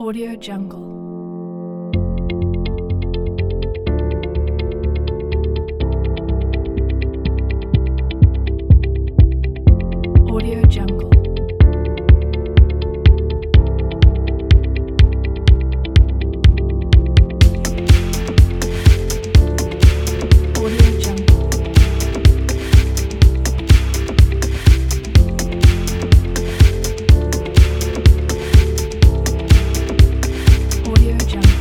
Audio Jungle. Audio Jungle. Audio Jungle. Audio Jungle.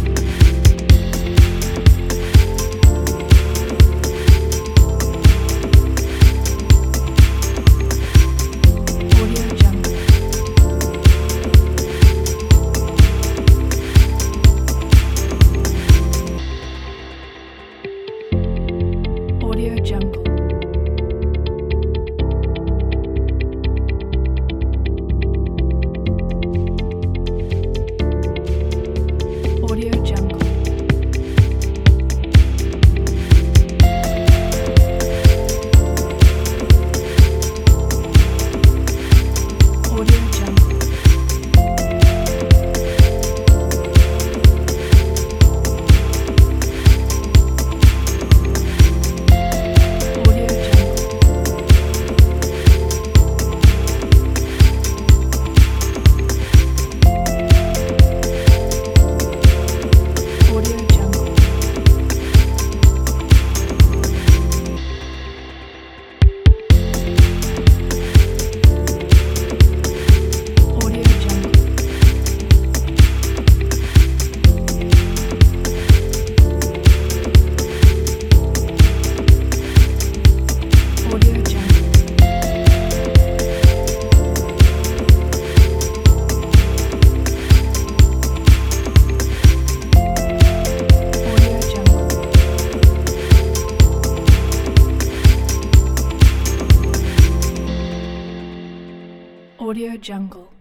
Audio Jungle. Audio Jungle. Audio Jungle. Audio Jungle. Audio Jungle. Audio Jungle. Audio Jungle. Audio Jungle. Audio Jungle. Audio Jungle.